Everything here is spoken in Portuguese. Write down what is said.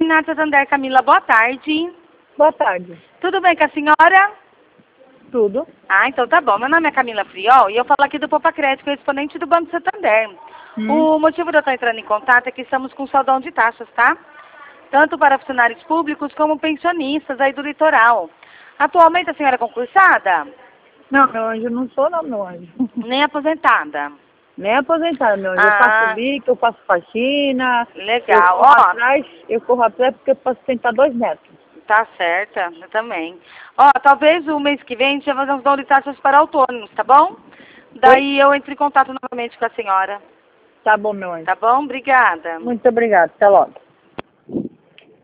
Renata Santander, Camila, boa tarde. Boa tarde. Tudo bem com a senhora? Tudo. Ah, então tá bom. Meu nome é Camila Friol e eu falo aqui do Poupa Crédito, correspondente do Banco Santander. O motivo de eu estar entrando em contato é que estamos com saldão de taxas, tá? Tanto para funcionários públicos como pensionistas aí do litoral. Atualmente a senhora é concursada? Não, meu anjo, eu não sou não, meu anjo. Nem aposentada? Nem aposentada, meu anjo. Eu faço bico, eu faço faxina. Legal. Eu corro atrás porque eu posso tentar 2 metros. Tá certa, eu também. Talvez o mês que vem a gente vai fazer uns dom de taxas para autônomos, tá bom? Daí eu entro em contato novamente com a senhora. Tá bom, meu anjo. Tá bom? Obrigada. Muito obrigada. Até logo.